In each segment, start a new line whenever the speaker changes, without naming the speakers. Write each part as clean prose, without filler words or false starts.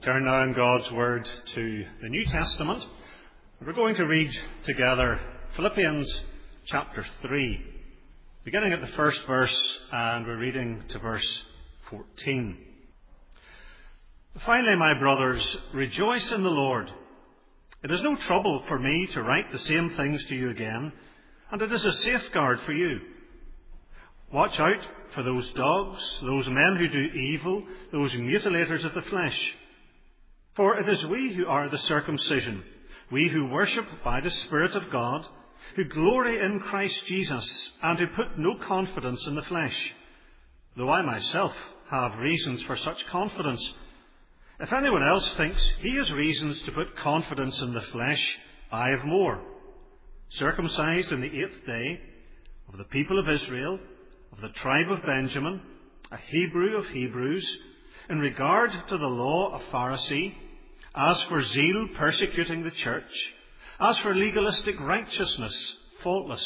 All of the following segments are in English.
Turn now in God's Word to the New Testament. We're going to read together Philippians chapter 3, beginning at the first verse, and we're reading to verse 14. Finally, my brothers, rejoice in the Lord. It is no trouble for me to write the same things to you again, and it is a safeguard for you. Watch out for those dogs, those men who do evil, those mutilators of the flesh. For it is we who are the circumcision, we who worship by the Spirit of God, who glory in Christ Jesus, and who put no confidence in the flesh, though I myself have reasons for such confidence. If anyone else thinks he has reasons to put confidence in the flesh, I have more. Circumcised in the 8th day, of the people of Israel, of the tribe of Benjamin, a Hebrew of Hebrews, in regard to the law, a Pharisee, as for zeal persecuting the church, as for legalistic righteousness, faultless.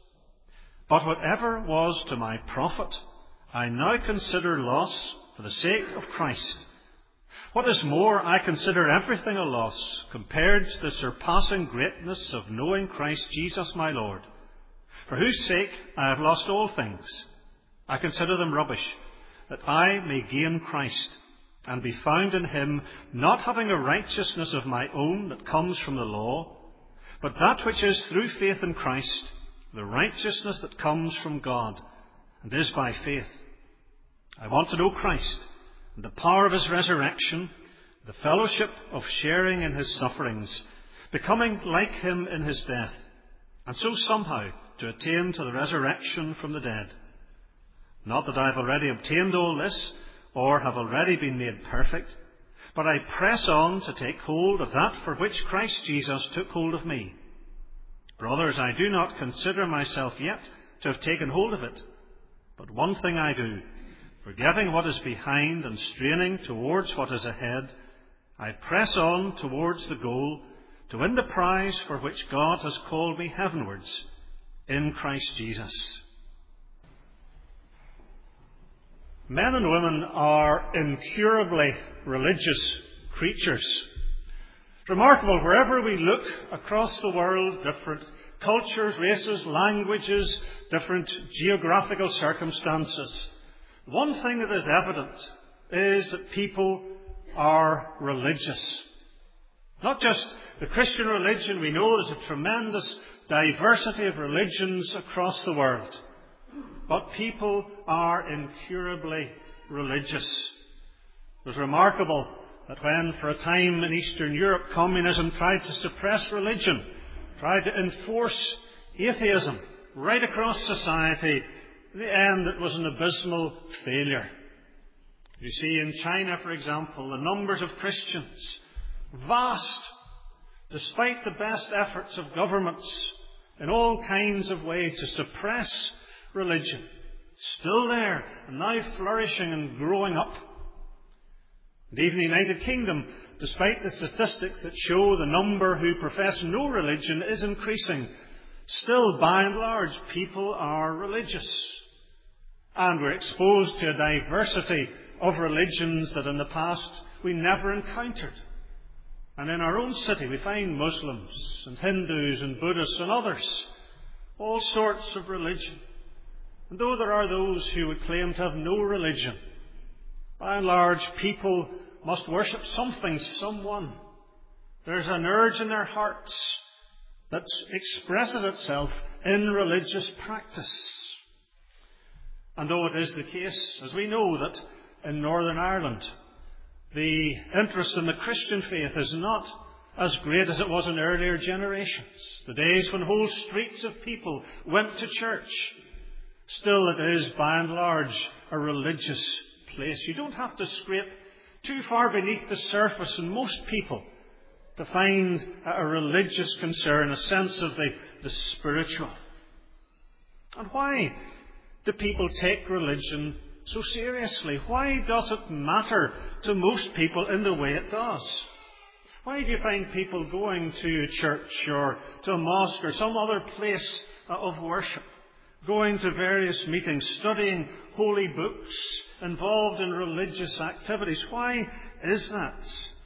But whatever was to my profit, I now consider loss for the sake of Christ. What is more, I consider everything a loss compared to the surpassing greatness of knowing Christ Jesus my Lord, for whose sake I have lost all things. I consider them rubbish, that I may gain Christ, and be found in him, not having a righteousness of my own that comes from the law, but that which is through faith in Christ, the righteousness that comes from God, and is by faith. I want to know Christ, and the power of his resurrection, the fellowship of sharing in his sufferings, becoming like him in his death, and so somehow to attain to the resurrection from the dead. Not that I have already obtained all this, or have already been made perfect, but I press on to take hold of that for which Christ Jesus took hold of me. Brothers, I do not consider myself yet to have taken hold of it, but one thing I do, forgetting what is behind and straining towards what is ahead, I press on towards the goal to win the prize for which God has called me heavenwards in Christ Jesus. Men and women are incurably religious creatures. It's remarkable, wherever we look across the world, different cultures, races, languages, different geographical circumstances, one thing that is evident is that people are religious. Not just the Christian religion. We know there's a tremendous diversity of religions across the world. But people are incurably religious. It was remarkable that when, for a time in Eastern Europe, communism tried to suppress religion, tried to enforce atheism right across society, in the end it was an abysmal failure. You see, in China, for example, the numbers of Christians, vast, despite the best efforts of governments in all kinds of ways to suppress religion, still there and now flourishing and growing up. And even the United Kingdom, despite the statistics that show the number who profess no religion is increasing, still by and large people are religious. And we're exposed to a diversity of religions that in the past we never encountered. And in our own city we find Muslims and Hindus and Buddhists and others, all sorts of religion. And though there are those who would claim to have no religion, by and large, people must worship something, someone. There's an urge in their hearts that expresses itself in religious practice. And though it is the case, as we know, that in Northern Ireland, the interest in the Christian faith is not as great as it was in earlier generations, the days when whole streets of people went to church, still it is, by and large, a religious place. You don't have to scrape too far beneath the surface in most people to find a religious concern, a sense of the spiritual. And why do people take religion so seriously? Why does it matter to most people in the way it does? Why do you find people going to a church or to a mosque or some other place of worship, going to various meetings, studying holy books, involved in religious activities? Why is that?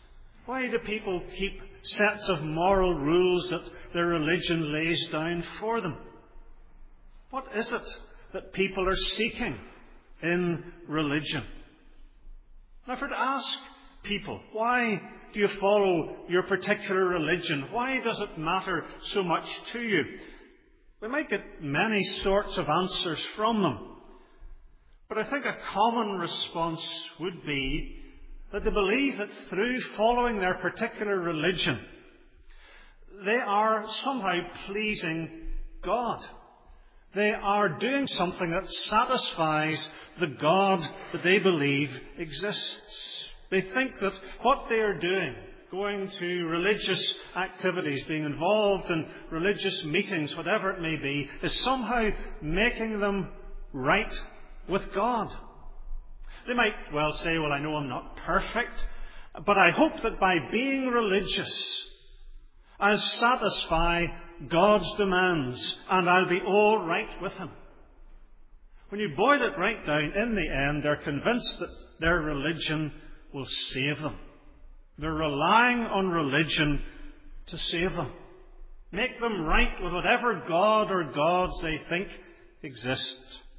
Why do people keep sets of moral rules that their religion lays down for them? What is it that people are seeking in religion? Now, if we're to ask people, why do you follow your particular religion? Why does it matter so much to you? We might get many sorts of answers from them. But I think a common response would be that they believe that through following their particular religion, they are somehow pleasing God. They are doing something that satisfies the God that they believe exists. They think that what they are doing, going to religious activities, being involved in religious meetings, whatever it may be, is somehow making them right with God. They might well say, well, I know I'm not perfect, but I hope that by being religious, I'll satisfy God's demands and I'll be all right with Him. When you boil it right down, in the end, they're convinced that their religion will save them. They're relying on religion to save them. Make them right with whatever God or gods they think exist.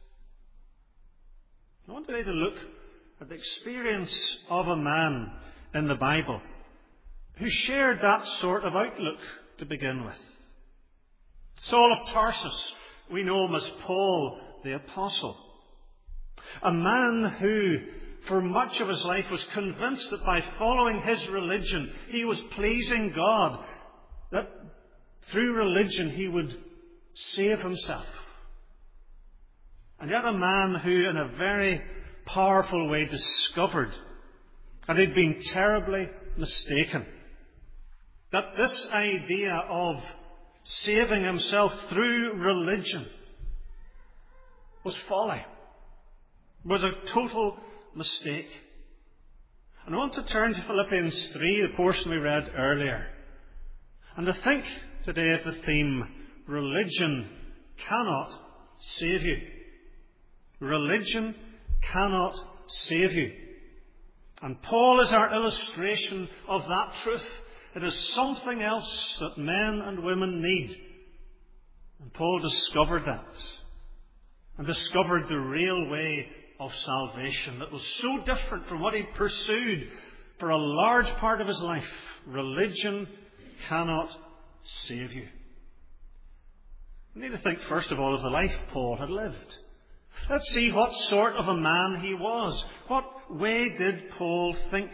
I want today to look at the experience of a man in the Bible who shared that sort of outlook to begin with. Saul of Tarsus, we know him as Paul the Apostle. A man who, for much of his life, was convinced that by following his religion, he was pleasing God, that through religion he would save himself. And yet a man who, in a very powerful way, discovered that he'd been terribly mistaken. That this idea of saving himself through religion was folly, was a total mistake. And I want to turn to Philippians 3, the portion we read earlier, and to think today of the theme, religion cannot save you. Religion cannot save you. And Paul is our illustration of that truth. It is something else that men and women need. And Paul discovered that. And discovered the real way of salvation that was so different from what he'd pursued for a large part of his life. Religion cannot save you. We need to think first of all of the life Paul had lived. Let's see what sort of a man he was. What way did Paul think?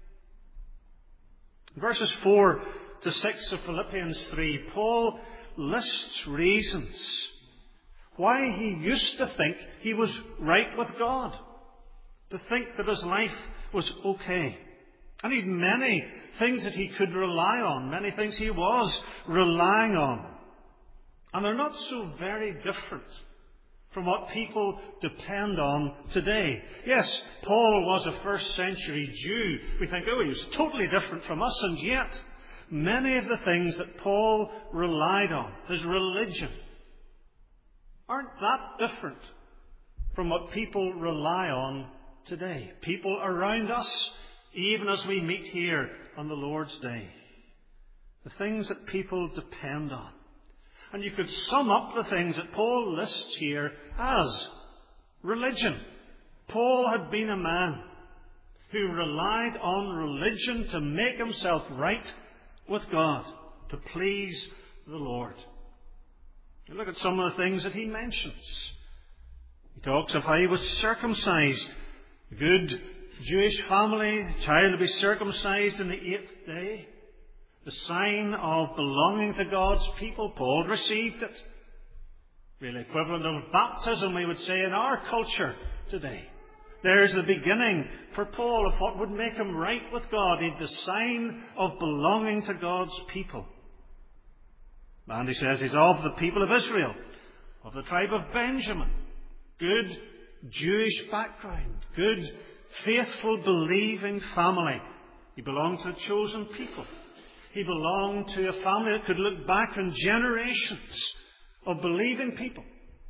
In verses 4 to 6 of Philippians 3, Paul lists reasons why he used to think he was right with God, to think that his life was okay. And he had many things that he could rely on, many things he was relying on. And they're not so very different from what people depend on today. Yes, Paul was a first century Jew. We think, oh, he was totally different from us, and yet many of the things that Paul relied on, his religion, aren't that different from what people rely on today. People around us, even as we meet here on the Lord's Day. The things that people depend on. And you could sum up the things that Paul lists here as religion. Paul had been a man who relied on religion to make himself right with God, to please the Lord. You look at some of the things that he mentions. He talks of how he was circumcised. A good Jewish family, child to be circumcised in the 8th day. The sign of belonging to God's people. Paul received it. Really equivalent of baptism, we would say, in our culture today. There's the beginning for Paul of what would make him right with God. He had the sign of belonging to God's people. And he says he's of the people of Israel, of the tribe of Benjamin. Good Jewish background. Good, faithful, believing family. He belonged to a chosen people. He belonged to a family that could look back on generations of believing people.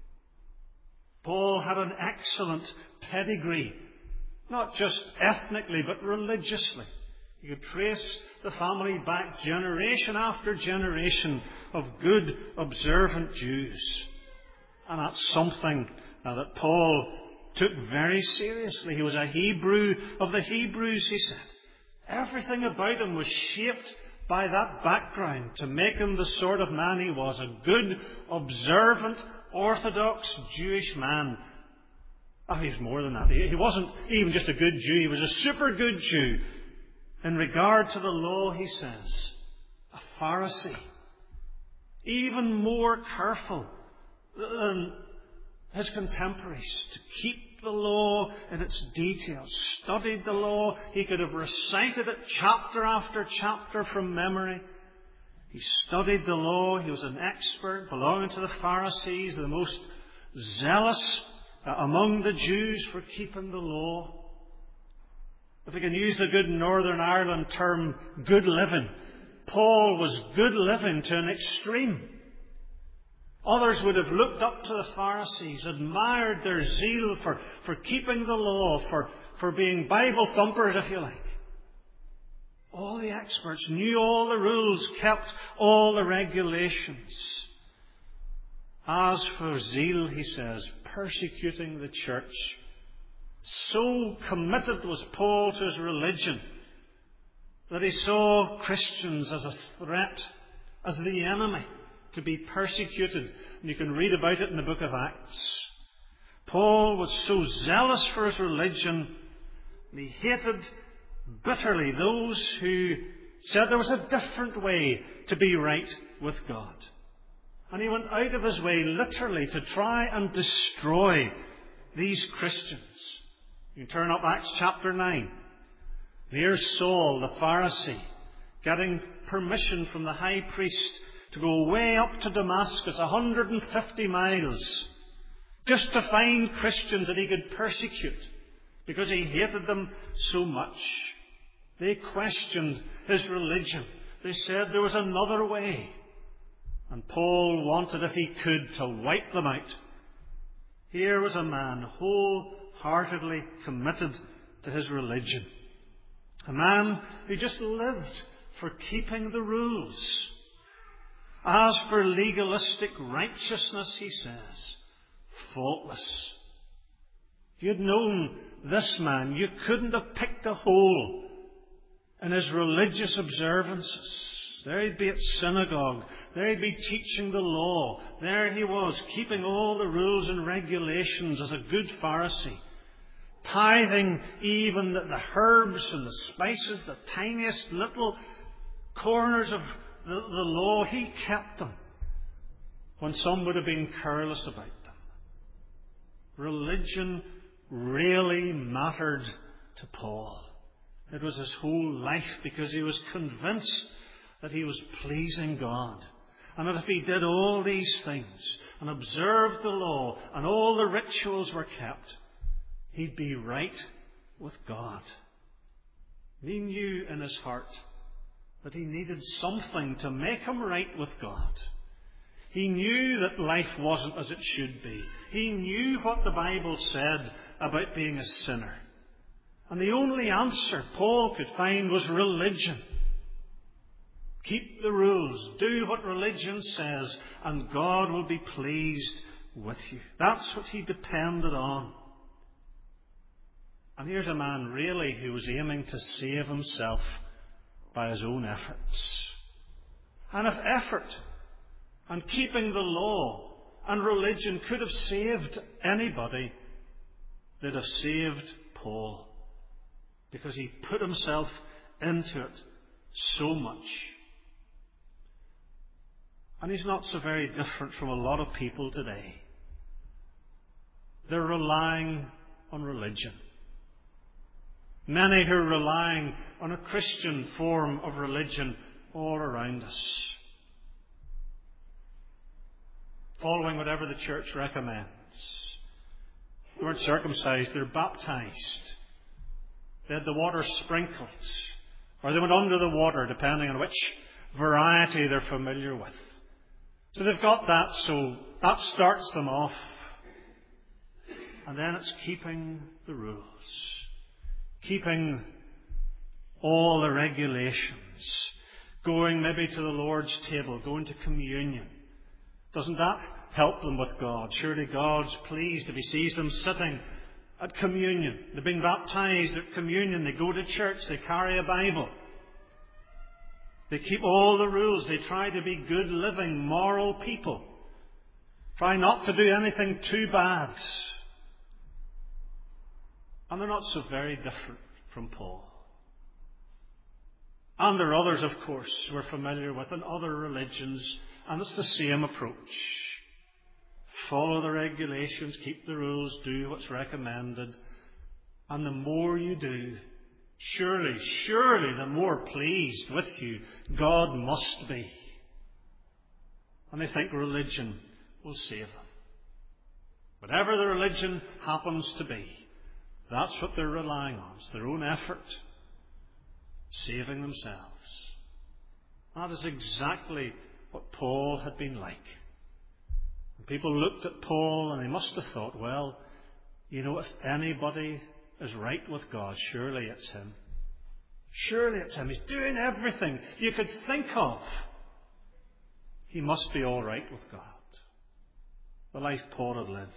Paul had an excellent pedigree, not just ethnically, but religiously. You could trace the family back generation after generation of good, observant Jews. And that's something that Paul took very seriously. He was a Hebrew of the Hebrews, he said. Everything about him was shaped by that background to make him the sort of man he was, a good, observant, orthodox Jewish man. Oh, he was more than that. He wasn't even just a good Jew, he was a super good Jew. In regard to the law, he says, a Pharisee, even more careful than his contemporaries to keep the law in its details. Studied the law. He could have recited it chapter after chapter from memory. He studied the law. He was an expert belonging to the Pharisees, the most zealous among the Jews for keeping the law. If we can use the good Northern Ireland term, good living, Paul was good living to an extreme. Others would have looked up to the Pharisees, admired their zeal for keeping the law, for being Bible thumpers, if you like. All the experts knew all the rules, kept all the regulations. As for zeal, he says, persecuting the church. So committed was Paul to his religion that he saw Christians as a threat, as the enemy, to be persecuted. And you can read about it in the book of Acts. Paul was so zealous for his religion, and he hated bitterly those who said there was a different way to be right with God. And he went out of his way, literally, to try and destroy these Christians. You can turn up Acts chapter 9. Here's Saul, the Pharisee, getting permission from the high priest to go way up to Damascus, 150 miles, just to find Christians that he could persecute because he hated them so much. They questioned his religion. They said there was another way. And Paul wanted, if he could, to wipe them out. Here was a man wholeheartedly committed to his religion. A man who just lived for keeping the rules. As for legalistic righteousness, he says, faultless. If you'd known this man, you couldn't have picked a hole in his religious observances. There he'd be at synagogue. There he'd be teaching the law. There he was, keeping all the rules and regulations as a good Pharisee. Tithing even the herbs and the spices, the tiniest little corners of the law, he kept them when some would have been careless about them. Religion really mattered to Paul. It was his whole life, because he was convinced that he was pleasing God. And that if he did all these things and observed the law and all the rituals were kept, he'd be right with God. He knew in his heart that he needed something to make him right with God. He knew that life wasn't as it should be. He knew what the Bible said about being a sinner. And the only answer Paul could find was religion. Keep the rules. Do what religion says, and God will be pleased with you. That's what he depended on. And here's a man really who was aiming to save himself by his own efforts. And if effort and keeping the law and religion could have saved anybody, they'd have saved Paul, because he put himself into it so much. And he's not so very different from a lot of people today. They're relying on religion. Many who are relying on a Christian form of religion all around us. Following whatever the church recommends. They weren't circumcised, they were baptized. They had the water sprinkled. Or they went under the water, depending on which variety they're familiar with. So they've got that, so that starts them off. And then it's keeping the rules. Keeping all the regulations, going maybe to the Lord's table, going to communion. Doesn't that help them with God? Surely God's pleased if he sees them sitting at communion. They're being baptized at communion. They go to church. They carry a Bible. They keep all the rules. They try to be good, living, moral people. Try not to do anything too bad. And they're not so very different from Paul. And there are others, of course, we're familiar with in other religions, and it's the same approach. Follow the regulations, keep the rules, do what's recommended. And the more you do, surely the more pleased with you God must be. And they think religion will save them. Whatever the religion happens to be, that's what they're relying on. It's their own effort, saving themselves. That is exactly what Paul had been like. And people looked at Paul and they must have thought, well, if anybody is right with God, surely it's him. Surely it's him. He's doing everything you could think of. He must be all right with God. The life Paul had lived.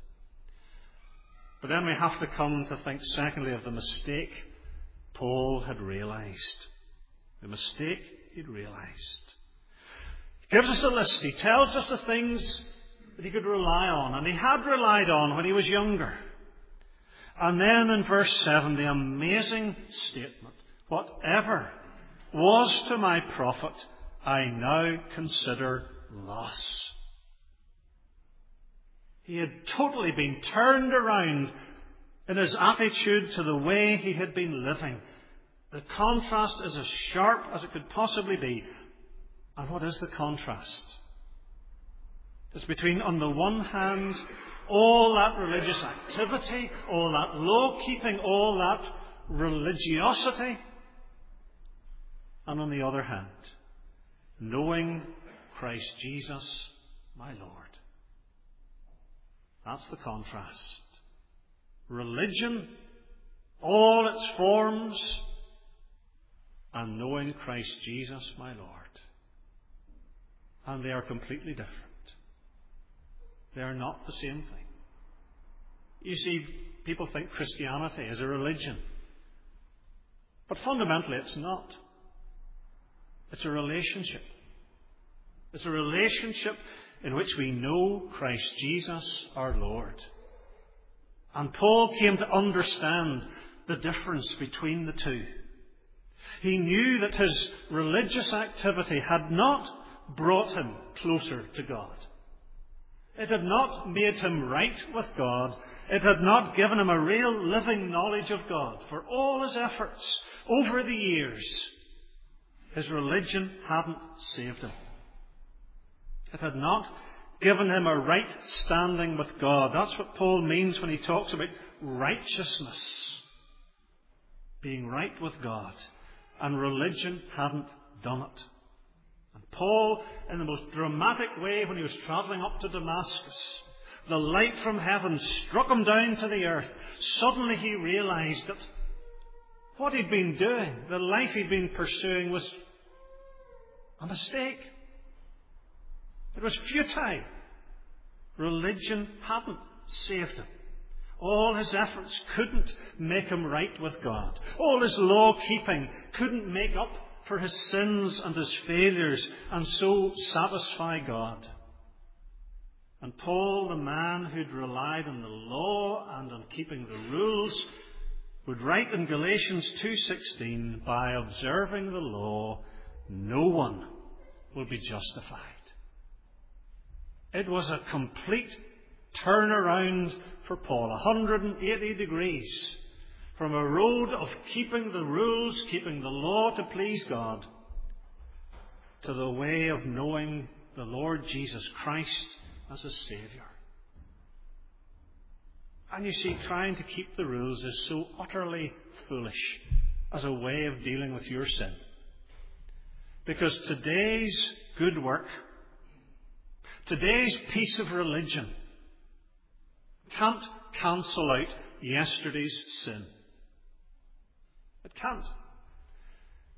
But then we have to come to think, secondly, of the mistake Paul had realized. The mistake he'd realized. He gives us a list. He tells us the things that he could rely on, and he had relied on when he was younger. And then in verse 7, the amazing statement, whatever was to my profit, I now consider loss. He had totally been turned around in his attitude to the way he had been living. The contrast is as sharp as it could possibly be. And what is the contrast? It's between, on the one hand, all that religious activity, all that law-keeping, all that religiosity, and on the other hand, knowing Christ Jesus, my Lord. That's the contrast. Religion, all its forms, and knowing Christ Jesus, my Lord. And they are completely different. They are not the same thing. You see, people think Christianity is a religion. But fundamentally it's not. It's a relationship. It's a relationship in which we know Christ Jesus our Lord. And Paul came to understand the difference between the two. He knew that his religious activity had not brought him closer to God. It had not made him right with God. It had not given him a real living knowledge of God. For all his efforts over the years, his religion hadn't saved him. It had not given him a right standing with God. That's what Paul means when he talks about righteousness. Being right with God. And religion hadn't done it. And Paul, in the most dramatic way, when he was travelling up to Damascus, the light from heaven struck him down to the earth. Suddenly he realized that what he'd been doing, the life he'd been pursuing, was a mistake. It was futile. Religion hadn't saved him. All his efforts couldn't make him right with God. All his law-keeping couldn't make up for his sins and his failures and so satisfy God. And Paul, the man who'd relied on the law and on keeping the rules, would write in Galatians 2:16, by observing the law, no one will be justified. It was a complete turnaround for Paul, 180 degrees, from a road of keeping the rules, keeping the law to please God, to the way of knowing the Lord Jesus Christ as a Saviour. And you see, trying to keep the rules is so utterly foolish as a way of dealing with your sin. Because today's good work, today's piece of religion, can't cancel out yesterday's sin. It can't.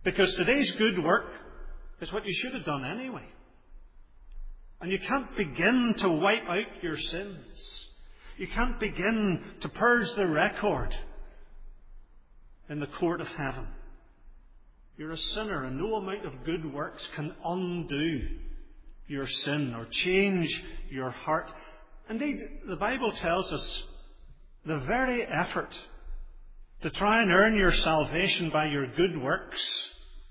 Because today's good work is what you should have done anyway. And you can't begin to wipe out your sins. You can't begin to purge the record in the court of heaven. You're a sinner, and no amount of good works can undo your sin or change your heart. Indeed, the Bible tells us the very effort to try and earn your salvation by your good works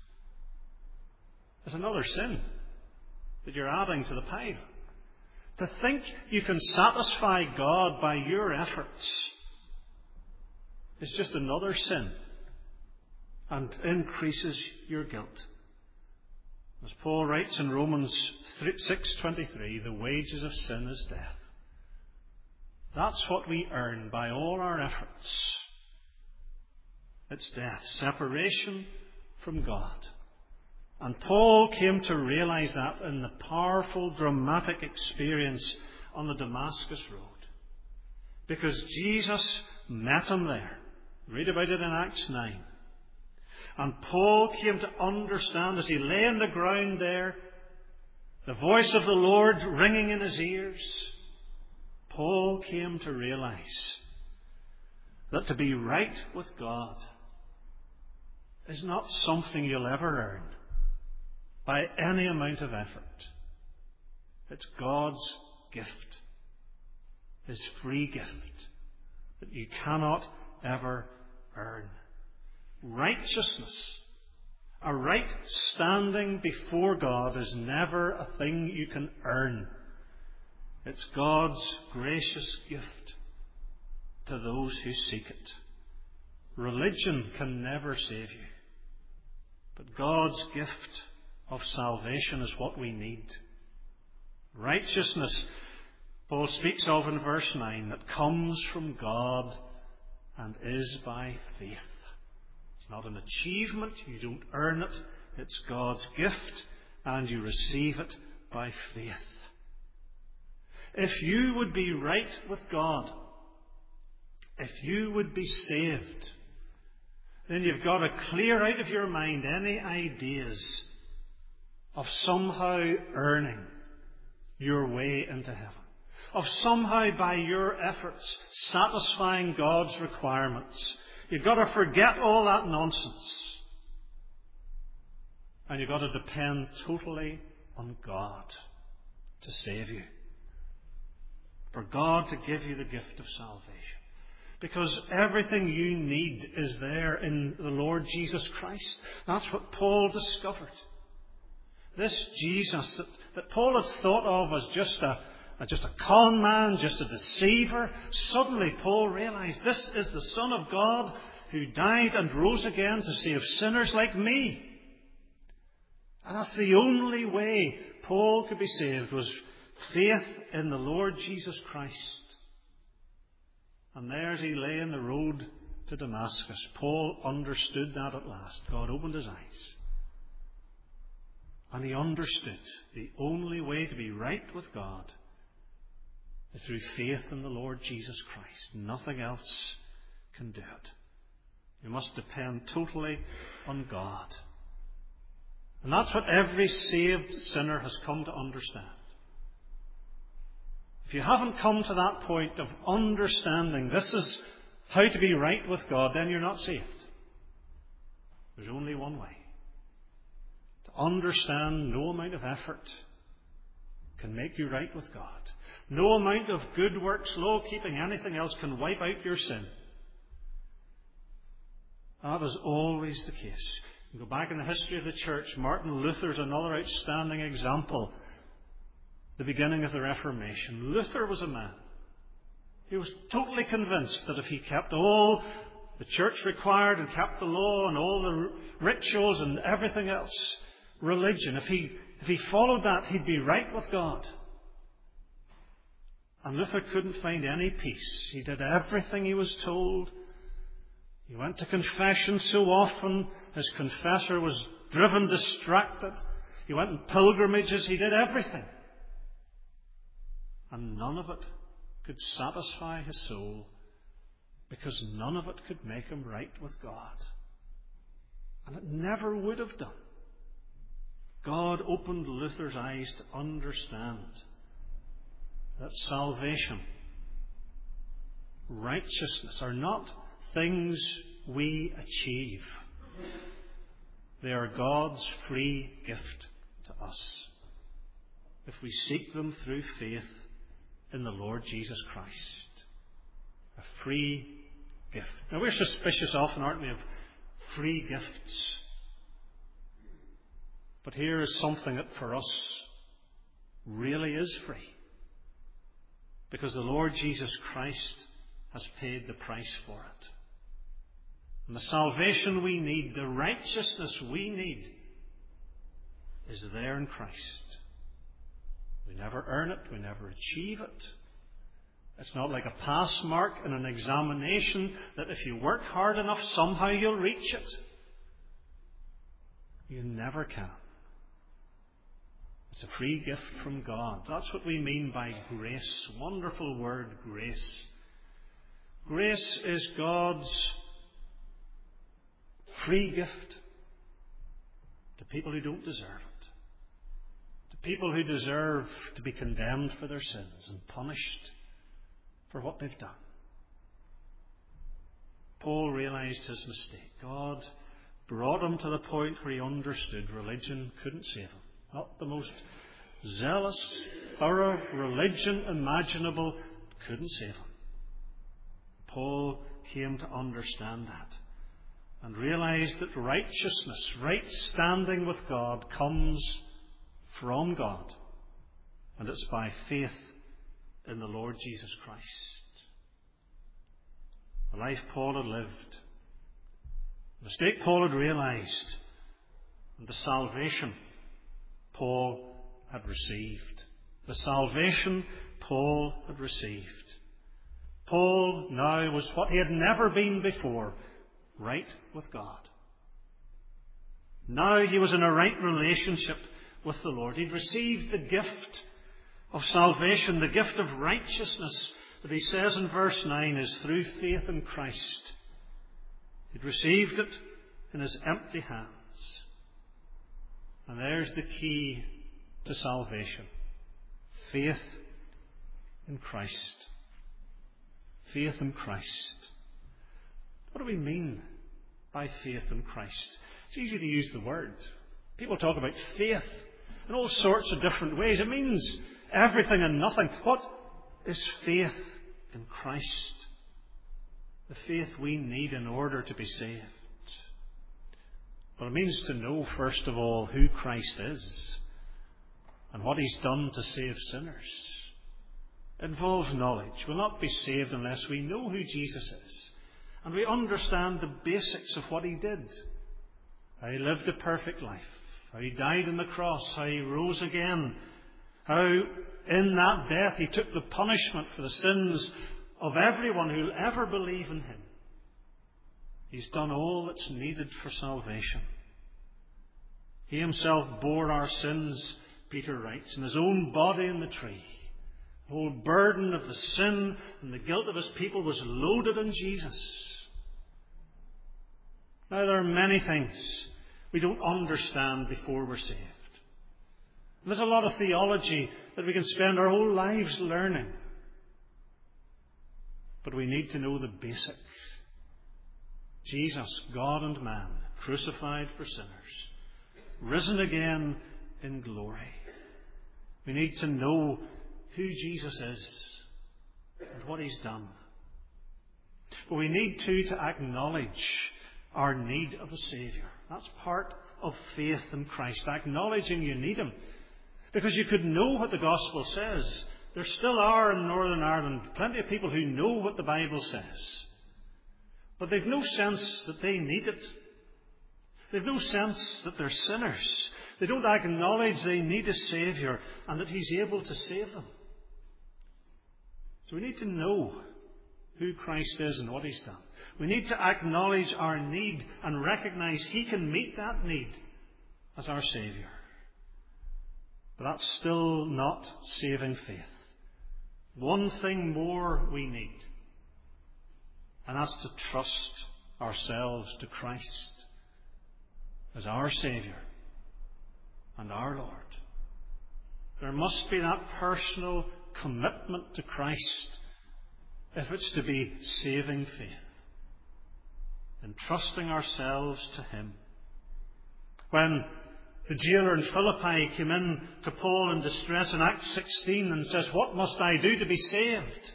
is another sin that you're adding to the pile. To think you can satisfy God by your efforts is just another sin and increases your guilt. As Paul writes in Romans 6:23, the wages of sin is death. That's what we earn by all our efforts. It's death, separation from God. And Paul came to realize that in the powerful, dramatic experience on the Damascus Road. Because Jesus met him there. Read about it in Acts 9. And Paul came to understand as he lay on the ground there, the voice of the Lord ringing in his ears, Paul came to realize that to be right with God is not something you'll ever earn by any amount of effort. It's God's gift, His free gift, that you cannot ever earn. Righteousness, a right standing before God, is never a thing you can earn. It's God's gracious gift to those who seek it. Religion can never save you, but God's gift of salvation is what we need. Righteousness, Paul speaks of in verse 9, that comes from God and is by faith. It's not an achievement, you don't earn it. It's God's gift and you receive it by faith. If you would be right with God, if you would be saved, then you've got to clear out of your mind any ideas of somehow earning your way into heaven, of somehow by your efforts satisfying God's requirements. You've got to forget all that nonsense. And you've got to depend totally on God to save you. For God to give you the gift of salvation. Because everything you need is there in the Lord Jesus Christ. That's what Paul discovered. This Jesus that Paul had thought of as just a con man, just a deceiver. Suddenly Paul realized this is the Son of God who died and rose again to save sinners like me. And that's the only way Paul could be saved, was faith in the Lord Jesus Christ. And there as he lay in the road to Damascus, Paul understood that at last. God opened his eyes. And he understood the only way to be right with God is through faith in the Lord Jesus Christ. Nothing else can do it. You must depend totally on God. And that's what every saved sinner has come to understand. If you haven't come to that point of understanding this is how to be right with God, then you're not saved. There's only one way. To understand no amount of effort can make you right with God. No amount of good works, law keeping, anything else can wipe out your sin. That is always the case. You go back in the history of the church, Martin Luther is another outstanding example. The beginning of the Reformation. Luther was a man. He was totally convinced that if he kept all the church required and kept the law and all the rituals and everything else, religion, if he followed that, he'd be right with God. And Luther couldn't find any peace. He did everything he was told. He went to confession so often, his confessor was driven distracted. He went on pilgrimages, he did everything. And none of it could satisfy his soul, because none of it could make him right with God. And it never would have done. God opened Luther's eyes to understand that salvation, righteousness are not things we achieve. They are God's free gift to us if we seek them through faith in the Lord Jesus Christ. A free gift. Now we're suspicious often, aren't we, of free gifts. But here is something that for us really is free. Because the Lord Jesus Christ has paid the price for it. And the salvation we need, the righteousness we need, is there in Christ. We never earn it, we never achieve it. It's not like a pass mark in an examination that if you work hard enough, somehow you'll reach it. You never can. It's a free gift from God. That's what we mean by grace. Wonderful word, grace. Grace is God's free gift to people who don't deserve it. To people who deserve to be condemned for their sins and punished for what they've done. Paul realized his mistake. God brought him to the point where he understood religion couldn't save him. Not the most zealous, thorough religion imaginable couldn't save him. Paul came to understand that and realized that righteousness, right standing with God, comes from God. And it's by faith in the Lord Jesus Christ. The life Paul had lived, the mistake Paul had realized, and the salvation Paul had received. The salvation Paul had received. Paul now was what he had never been before, right with God. Now he was in a right relationship with the Lord. He'd received the gift of salvation, the gift of righteousness that he says in verse 9 is through faith in Christ. He'd received it in his empty hands. And there's the key to salvation. Faith in Christ. Faith in Christ. What do we mean by faith in Christ? It's easy to use the word. People talk about faith in all sorts of different ways. It means everything and nothing. What is faith in Christ? The faith we need in order to be saved. Well, it means to know, first of all, who Christ is and what he's done to save sinners. It involves knowledge. We'll not be saved unless we know who Jesus is and we understand the basics of what he did. How he lived a perfect life, how he died on the cross, how he rose again, how in that death he took the punishment for the sins of everyone who will ever believe in him. He's done all that's needed for salvation. He himself bore our sins, Peter writes, in his own body on the tree. The whole burden of the sin and the guilt of his people was loaded on Jesus. Now there are many things we don't understand before we're saved. There's a lot of theology that we can spend our whole lives learning. But we need to know the basics. Jesus, God and man, crucified for sinners, risen again in glory. We need to know who Jesus is and what he's done. But we need too to acknowledge our need of a Saviour. That's part of faith in Christ, acknowledging you need him. Because you could know what the gospel says. There still are in Northern Ireland plenty of people who know what the Bible says. But they've no sense that they need it. They've no sense that they're sinners. They don't acknowledge they need a Saviour and that he's able to save them. So we need to know who Christ is and what he's done. We need to acknowledge our need and recognize he can meet that need as our Saviour. But that's still not saving faith. One thing more we need, and that's to trust ourselves to Christ. as our Saviour and our Lord. There must be that personal commitment to Christ if it's to be saving faith, entrusting ourselves to Him. When the jailer in Philippi came in to Paul in distress in Acts 16 and says, "What must I do to be saved?"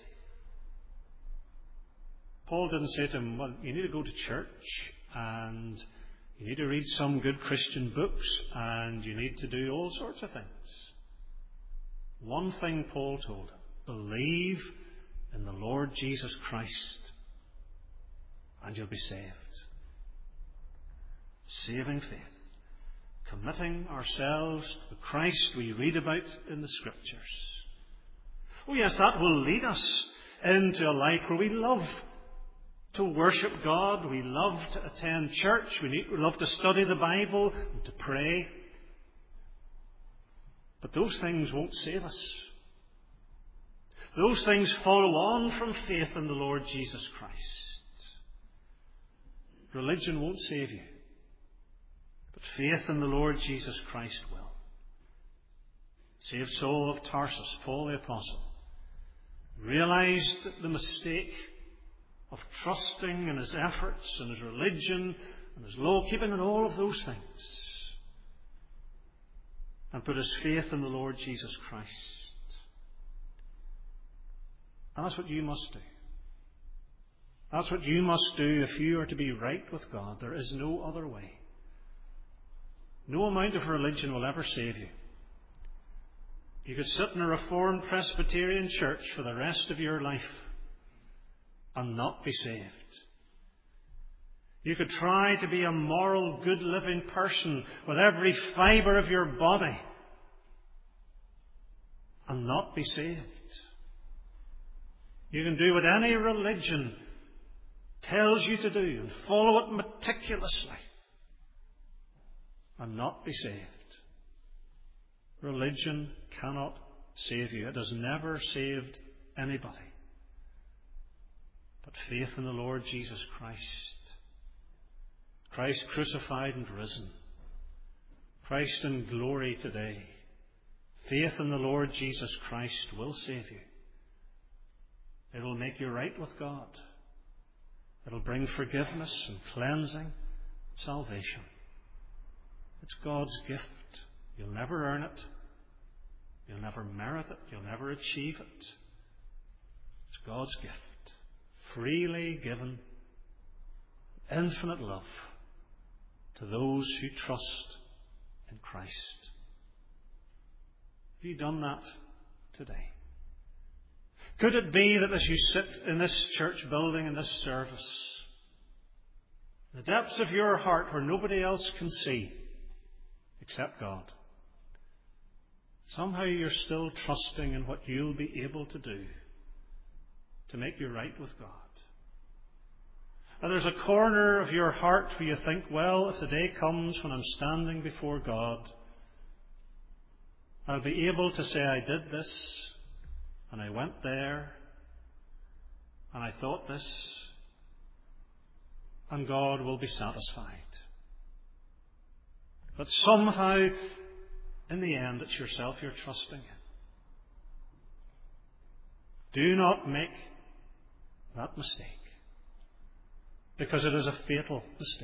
Paul didn't say to him, "Well, you need to go to church and you need to read some good Christian books and you need to do all sorts of things." One thing Paul told him: believe in the Lord Jesus Christ and you'll be saved. Saving faith. Committing ourselves to the Christ we read about in the Scriptures. Oh yes, that will lead us into a life where we love to worship God, we love to attend church, we love to study the Bible and to pray. But those things won't save us. Those things follow on from faith in the Lord Jesus Christ. Religion won't save you, but faith in the Lord Jesus Christ will. Saved Saul of Tarsus, Paul the Apostle, realized the mistake of trusting in his efforts and his religion and his law-keeping and all of those things, and put his faith in the Lord Jesus Christ. And that's what you must do. That's what you must do if you are to be right with God. There is no other way. No amount of religion will ever save you. You could sit in a Reformed Presbyterian church for the rest of your life and not be saved. You could try to be a moral, good living person with every fibre of your body and not be saved. You can do what any religion tells you to do and follow it meticulously and not be saved. Religion cannot save you. It has never saved anybody. But faith in the Lord Jesus Christ. Christ crucified and risen. Christ in glory today. Faith in the Lord Jesus Christ will save you. It will make you right with God. It will bring forgiveness and cleansing and salvation. It's God's gift. You'll never earn it. You'll never merit it. You'll never achieve it. It's God's gift. Freely given. Infinite love to those who trust in Christ. Have you done that today? Could it be that as you sit in this church building, in this service, in the depths of your heart where nobody else can see except God, somehow you're still trusting in what you'll be able to do to make you right with God? And there's a corner of your heart where you think, well, if the day comes when I'm standing before God, I'll be able to say I did this, and I went there, and I thought this, and God will be satisfied. But somehow, in the end, it's yourself you're trusting in. Do not make that mistake, because it is a fatal mistake.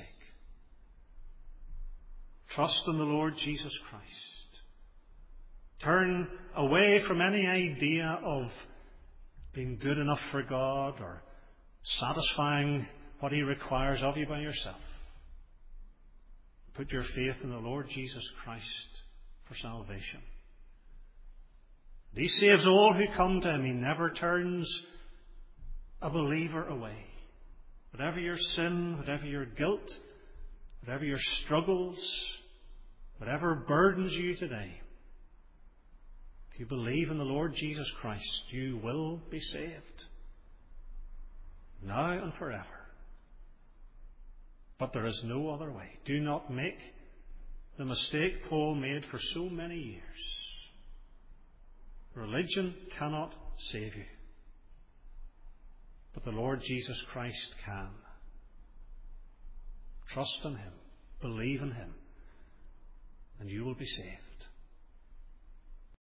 Trust in the Lord Jesus Christ. Turn away from any idea of being good enough for God or satisfying what He requires of you by yourself. Put your faith in the Lord Jesus Christ for salvation. He saves all who come to Him. He never turns a believer away. Whatever your sin, whatever your guilt, whatever your struggles, whatever burdens you today, if you believe in the Lord Jesus Christ, you will be saved. Now and forever. But there is no other way. Do not make the mistake Paul made for so many years. Religion cannot save you. But the Lord Jesus Christ can. Trust in Him. Believe in Him. and you will be saved.